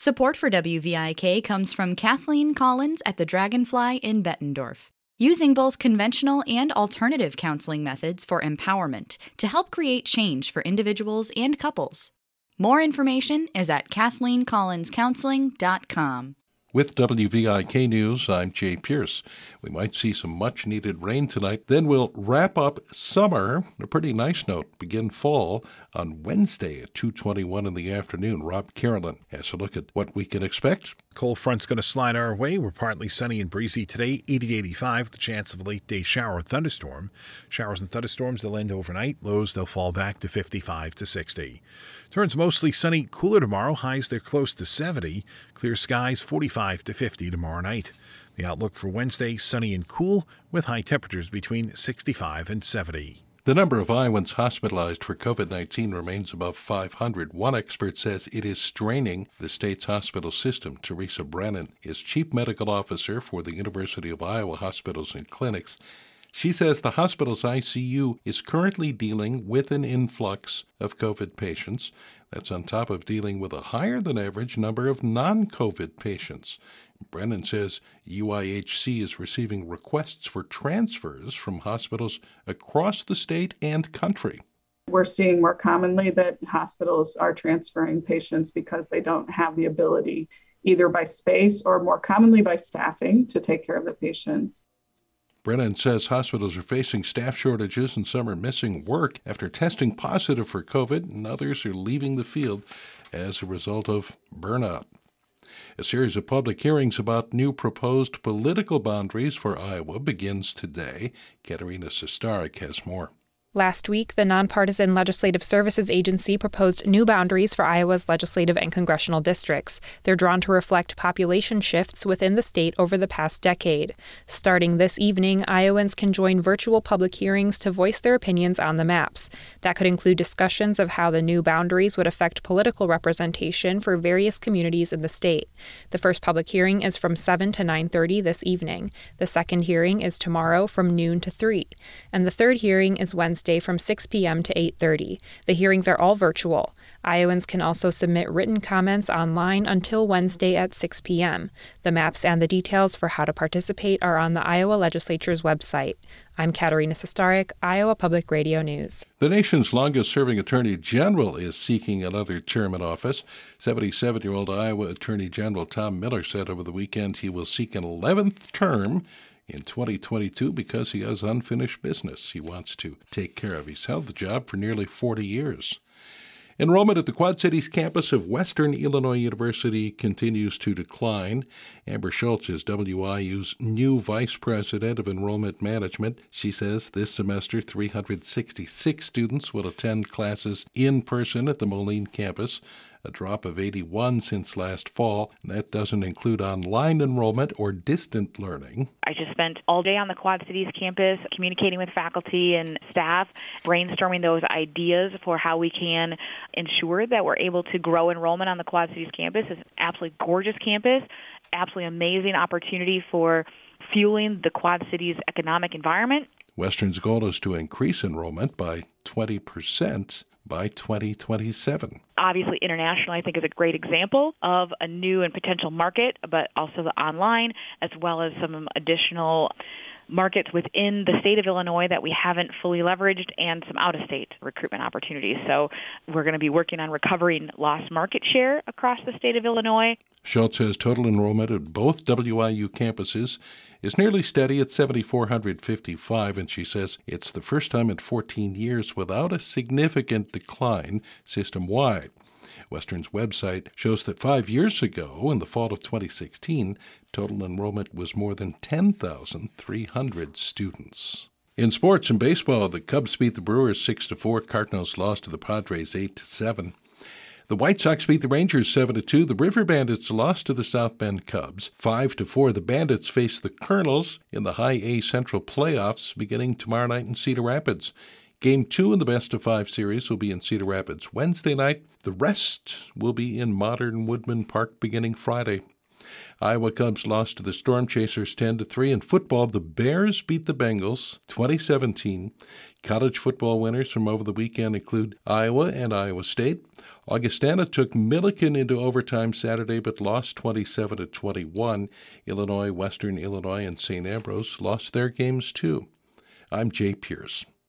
Support for WVIK comes from Kathleen Collins at the Dragonfly in Bettendorf, using both conventional and alternative counseling methods for empowerment to help create change for individuals and couples. More information is at KathleenCollinsCounseling.com. With WVIK News, I'm Jay Pierce. We might see some much-needed rain tonight. Then we'll wrap up summer, a pretty nice note, begin fall on Wednesday at 2:21 in the afternoon. Rob Carolyn has a look at what we can expect. Cold front's going to slide our way. We're partly sunny and breezy today, 80 to 85, the chance of a late-day shower or thunderstorm. Showers and thunderstorms, they'll end overnight. Lows, they'll fall back to 55 to 60. Turns mostly sunny, cooler tomorrow. Highs, they're close to 70. Clear skies, 45 to 50 tomorrow night. The outlook for Wednesday, sunny and cool, with high temperatures between 65 and 70. The number of Iowans hospitalized for COVID-19 remains above 500. One expert says it is straining the state's hospital system. Teresa Brennan is chief medical officer for the University of Iowa Hospitals and Clinics. She says the hospital's ICU is currently dealing with an influx of COVID patients. That's on top of dealing with a higher-than-average number of non-COVID patients. Brennan says UIHC is receiving requests for transfers from hospitals across the state and country. We're seeing more commonly that hospitals are transferring patients because they don't have the ability, either by space or more commonly by staffing, to take care of the patients. Brennan says hospitals are facing staff shortages and some are missing work after testing positive for COVID, and others are leaving the field as a result of burnout. A series of public hearings about new proposed political boundaries for Iowa begins today. Katerina Sestarik has more. Last week, the Nonpartisan Legislative Services Agency proposed new boundaries for Iowa's legislative and congressional districts. They're drawn to reflect population shifts within the state over the past decade. Starting this evening, Iowans can join virtual public hearings to voice their opinions on the maps. That could include discussions of how the new boundaries would affect political representation for various communities in the state. The first public hearing is from 7 to 9:30 this evening. The second hearing is tomorrow from noon to 3. And the third hearing is Wednesday from 6 p.m. to 8:30. The hearings are all virtual. Iowans can also submit written comments online until Wednesday at 6 p.m. The maps and the details for how to participate are on the Iowa Legislature's website. I'm Katerina Sestarik, Iowa Public Radio News. The nation's longest-serving Attorney General is seeking another term in office. 77-year-old Iowa Attorney General Tom Miller said over the weekend he will seek an 11th term in 2022 because he has unfinished business he wants to take care of. He's held the job for nearly 40 years. Enrollment at the Quad Cities campus of Western Illinois University continues to decline. Amber Schultz is WIU's new Vice President of Enrollment Management. She says this semester 366 students will attend classes in person at the Moline campus, a drop of 81 since last fall. That doesn't include online enrollment or distant learning. I just spent all day on the Quad Cities campus communicating with faculty and staff, brainstorming those ideas for how we can ensure that we're able to grow enrollment on the Quad Cities campus. It's an absolutely gorgeous campus, absolutely amazing opportunity for fueling the Quad Cities economic environment. Western's goal is to increase enrollment by 20% by 2027. Obviously, international, I think, is a great example of a new and potential market, but also the online, as well as some additional markets within the state of Illinois that we haven't fully leveraged, and some out-of-state recruitment opportunities. So we're going to be working on recovering lost market share across the state of Illinois. Schultz says total enrollment at both WIU campuses is nearly steady at 7,455, and she says it's the first time in 14 years without a significant decline system-wide. Western's website shows that 5 years ago, in the fall of 2016, total enrollment was more than 10,300 students. In sports and baseball, the Cubs beat the Brewers 6-4. Cardinals lost to the Padres 8-7. The White Sox beat the Rangers 7-2. The River Bandits lost to the South Bend Cubs 5-4. The Bandits face the Colonels in the High A Central playoffs beginning tomorrow night in Cedar Rapids. Game 2 in the best-of-5 series will be in Cedar Rapids Wednesday night. The rest will be in modern Woodman Park beginning Friday. Iowa Cubs lost to the Storm Chasers 10-3. In football, the Bears beat the Bengals 2017. College football winners from over the weekend include Iowa and Iowa State. Augustana took Millikin into overtime Saturday but lost 27-21. Illinois, Western Illinois, and St. Ambrose lost their games too. I'm Jay Pierce.